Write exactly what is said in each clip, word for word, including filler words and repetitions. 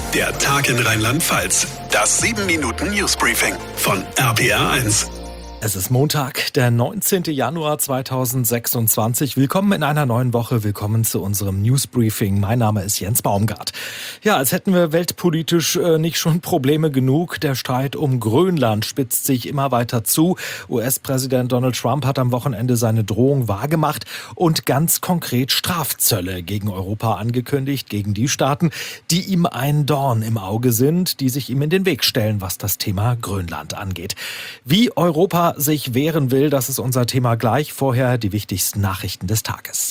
Der Tag in Rheinland-Pfalz. Das sieben Minuten Newsbriefing von R P R eins. Es ist Montag, der neunzehnten Januar zweitausendsechsundzwanzig. Willkommen in einer neuen Woche. Willkommen zu unserem Newsbriefing. Mein Name ist Jens Baumgart. Ja, als hätten wir weltpolitisch äh, nicht schon Probleme genug. Der Streit um Grönland spitzt sich immer weiter zu. U S-Präsident Donald Trump hat am Wochenende seine Drohung wahrgemacht und ganz konkret Strafzölle gegen Europa angekündigt, gegen die Staaten, die ihm ein Dorn im Auge sind, die sich ihm in den Weg stellen, was das Thema Grönland angeht. Wie Europa sich wehren will, das ist unser Thema gleich. Vorher die wichtigsten Nachrichten des Tages.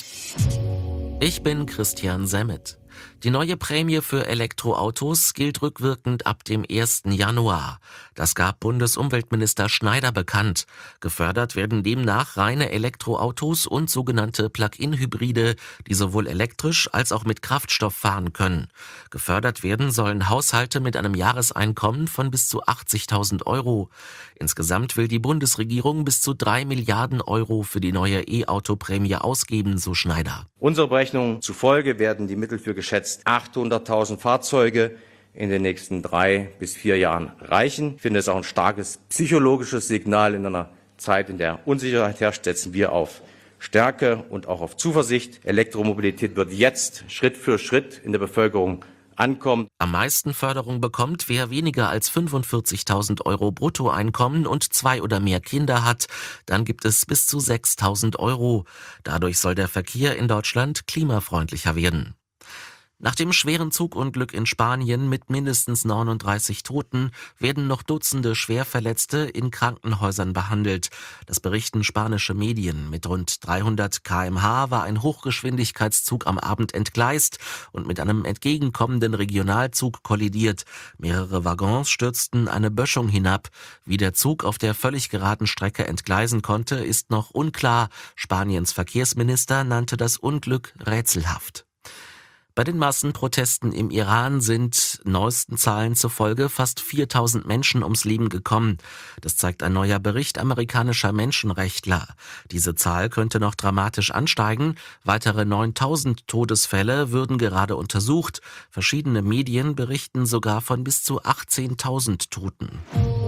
Ich bin Christian Semmet. Die neue Prämie für Elektroautos gilt rückwirkend ab dem ersten Januar. Das gab Bundesumweltminister Schneider bekannt. Gefördert werden demnach reine Elektroautos und sogenannte Plug-in-Hybride, die sowohl elektrisch als auch mit Kraftstoff fahren können. Gefördert werden sollen Haushalte mit einem Jahreseinkommen von bis zu achtzigtausend Euro. Insgesamt will die Bundesregierung bis zu drei Milliarden Euro für die neue E-Auto-Prämie ausgeben, so Schneider. Unserer Berechnung zufolge werden die Mittel für geschätzt achthunderttausend Fahrzeuge in den nächsten drei bis vier Jahren reichen. Ich finde es auch ein starkes psychologisches Signal in einer Zeit, in der Unsicherheit herrscht, setzen wir auf Stärke und auch auf Zuversicht. Elektromobilität wird jetzt Schritt für Schritt in der Bevölkerung ankommen. Am meisten Förderung bekommt, wer weniger als fünfundvierzigtausend Euro Bruttoeinkommen und zwei oder mehr Kinder hat. Dann gibt es bis zu sechstausend Euro. Dadurch soll der Verkehr in Deutschland klimafreundlicher werden. Nach dem schweren Zugunglück in Spanien mit mindestens neununddreißig Toten werden noch Dutzende Schwerverletzte in Krankenhäusern behandelt. Das berichten spanische Medien. Mit rund dreihundert Kilometer pro Stunde war ein Hochgeschwindigkeitszug am Abend entgleist und mit einem entgegenkommenden Regionalzug kollidiert. Mehrere Waggons stürzten eine Böschung hinab. Wie der Zug auf der völlig geraden Strecke entgleisen konnte, ist noch unklar. Spaniens Verkehrsminister nannte das Unglück rätselhaft. Bei den Massenprotesten im Iran sind neuesten Zahlen zufolge fast viertausend Menschen ums Leben gekommen. Das zeigt ein neuer Bericht amerikanischer Menschenrechtler. Diese Zahl könnte noch dramatisch ansteigen. Weitere neuntausend Todesfälle würden gerade untersucht. Verschiedene Medien berichten sogar von bis zu achtzehntausend Toten.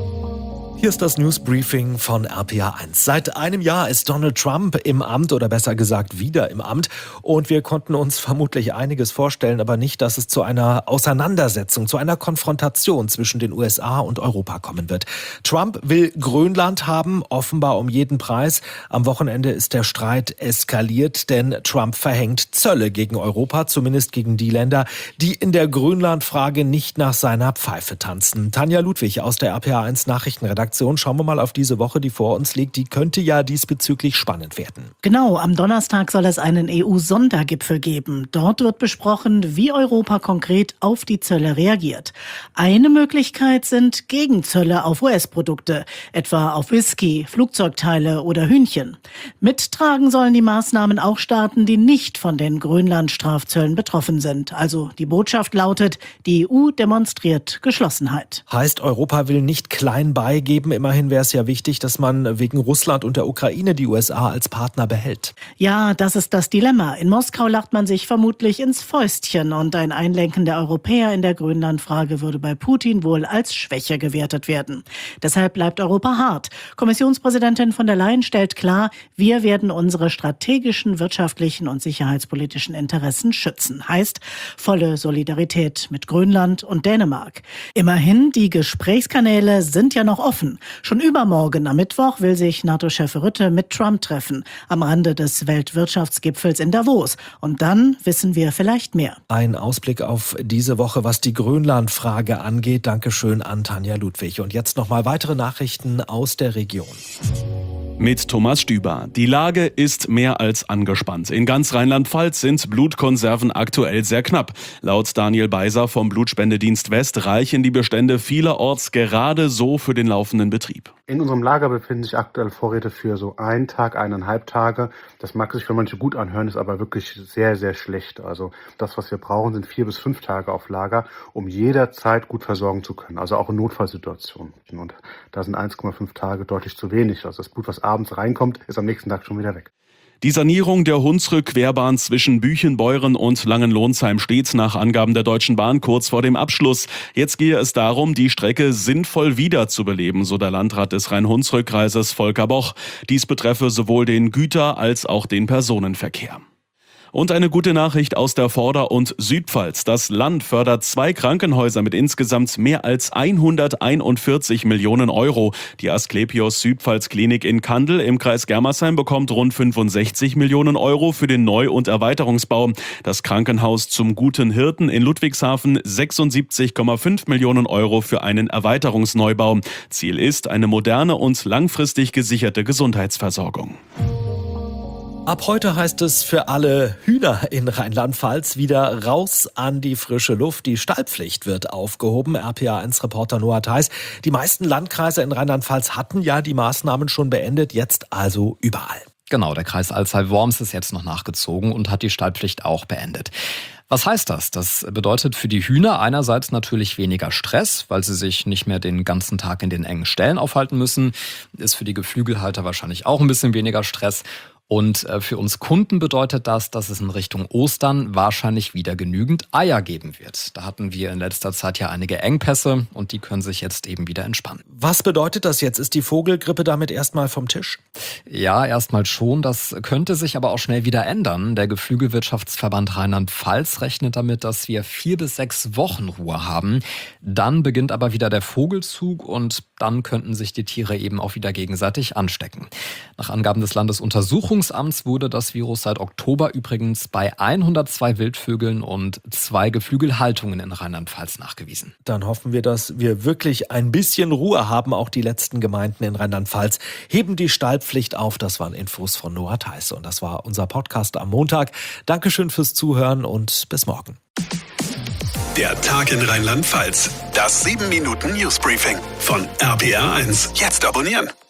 Hier ist das Newsbriefing von R P R eins. Seit einem Jahr ist Donald Trump im Amt oder besser gesagt wieder im Amt. Und wir konnten uns vermutlich einiges vorstellen, aber nicht, dass es zu einer Auseinandersetzung, zu einer Konfrontation zwischen den U S A und Europa kommen wird. Trump will Grönland haben, offenbar um jeden Preis. Am Wochenende ist der Streit eskaliert, denn Trump verhängt Zölle gegen Europa, zumindest gegen die Länder, die in der Grönland-Frage nicht nach seiner Pfeife tanzen. Tanja Ludwig aus der R P R eins Nachrichtenredaktion. Schauen wir mal auf diese Woche, die vor uns liegt. Die könnte ja diesbezüglich spannend werden. Genau, am Donnerstag soll es einen E U-Sondergipfel geben. Dort wird besprochen, wie Europa konkret auf die Zölle reagiert. Eine Möglichkeit sind Gegenzölle auf U S-Produkte, etwa auf Whisky, Flugzeugteile oder Hühnchen. Mittragen sollen die Maßnahmen auch Staaten, die nicht von den Grönland-Strafzöllen betroffen sind. Also die Botschaft lautet, die E U demonstriert Geschlossenheit. Heißt, Europa will nicht klein beigeben. Immerhin wäre es ja wichtig, dass man wegen Russland und der Ukraine die U S A als Partner behält. Ja, das ist das Dilemma. In Moskau lacht man sich vermutlich ins Fäustchen und ein Einlenken der Europäer in der Grönland-Frage würde bei Putin wohl als Schwäche gewertet werden. Deshalb bleibt Europa hart. Kommissionspräsidentin von der Leyen stellt klar, wir werden unsere strategischen, wirtschaftlichen und sicherheitspolitischen Interessen schützen. Heißt volle Solidarität mit Grönland und Dänemark. Immerhin, die Gesprächskanäle sind ja noch offen. Schon übermorgen am Mittwoch will sich NATO-Chef Rutte mit Trump treffen, am Rande des Weltwirtschaftsgipfels in Davos. Und dann wissen wir vielleicht mehr. Ein Ausblick auf diese Woche, was die Grönland-Frage angeht. Dankeschön an Tanja Ludwig. Und jetzt nochmal weitere Nachrichten aus der Region. Mit Thomas Stüber. Die Lage ist mehr als angespannt. In ganz Rheinland-Pfalz sind Blutkonserven aktuell sehr knapp. Laut Daniel Beiser vom Blutspendedienst West reichen die Bestände vielerorts gerade so für den laufenden Betrieb. In unserem Lager befinden sich aktuell Vorräte für so einen Tag, eineinhalb Tage. Das mag sich für manche gut anhören, ist aber wirklich sehr, sehr schlecht. Also das, was wir brauchen, sind vier bis fünf Tage auf Lager, um jederzeit gut versorgen zu können. Also auch in Notfallsituationen. Und da sind eins Komma fünf Tage deutlich zu wenig. Also das Blut, was abends reinkommt, ist am nächsten Tag schon wieder weg. Die Sanierung der Hunsrück-Querbahn zwischen Büchenbeuren und Langenlohnsheim steht nach Angaben der Deutschen Bahn kurz vor dem Abschluss. Jetzt gehe es darum, die Strecke sinnvoll wiederzubeleben, so der Landrat des Rhein-Hunsrück-Kreises Volker Boch. Dies betreffe sowohl den Güter- als auch den Personenverkehr. Und eine gute Nachricht aus der Vorder- und Südpfalz. Das Land fördert zwei Krankenhäuser mit insgesamt mehr als hunderteinundvierzig Millionen Euro. Die Asklepios Südpfalz Klinik in Kandel im Kreis Germersheim bekommt rund fünfundsechzig Millionen Euro für den Neu- und Erweiterungsbau. Das Krankenhaus zum Guten Hirten in Ludwigshafen sechsundsiebzig Komma fünf Millionen Euro für einen Erweiterungsneubau. Ziel ist eine moderne und langfristig gesicherte Gesundheitsversorgung. Ab heute heißt es für alle Hühner in Rheinland-Pfalz wieder raus an die frische Luft. Die Stallpflicht wird aufgehoben. R P A eins Reporter Noah Theis. Die meisten Landkreise in Rheinland-Pfalz hatten ja die Maßnahmen schon beendet, jetzt also überall. Genau, der Kreis Alzey-Worms ist jetzt noch nachgezogen und hat die Stallpflicht auch beendet. Was heißt das? Das bedeutet für die Hühner einerseits natürlich weniger Stress, weil sie sich nicht mehr den ganzen Tag in den engen Ställen aufhalten müssen. Ist für die Geflügelhalter wahrscheinlich auch ein bisschen weniger Stress. Und für uns Kunden bedeutet das, dass es in Richtung Ostern wahrscheinlich wieder genügend Eier geben wird. Da hatten wir in letzter Zeit ja einige Engpässe und die können sich jetzt eben wieder entspannen. Was bedeutet das jetzt? Ist die Vogelgrippe damit erstmal vom Tisch? Ja, erstmal schon. Das könnte sich aber auch schnell wieder ändern. Der Geflügelwirtschaftsverband Rheinland-Pfalz rechnet damit, dass wir vier bis sechs Wochen Ruhe haben. Dann beginnt aber wieder der Vogelzug und dann könnten sich die Tiere eben auch wieder gegenseitig anstecken. Nach Angaben des Landesuntersuchungsamts wurde das Virus seit Oktober übrigens bei hundertzwei Wildvögeln und zwei Geflügelhaltungen in Rheinland-Pfalz nachgewiesen. Dann hoffen wir, dass wir wirklich ein bisschen Ruhe haben. Auch die letzten Gemeinden in Rheinland-Pfalz heben die Stallpflicht auf. Das waren Infos von Noah Theis und das war unser Podcast am Montag. Dankeschön fürs Zuhören und bis morgen. Der Tag in Rheinland-Pfalz. Das sieben Minuten Newsbriefing von R P R eins. Jetzt abonnieren.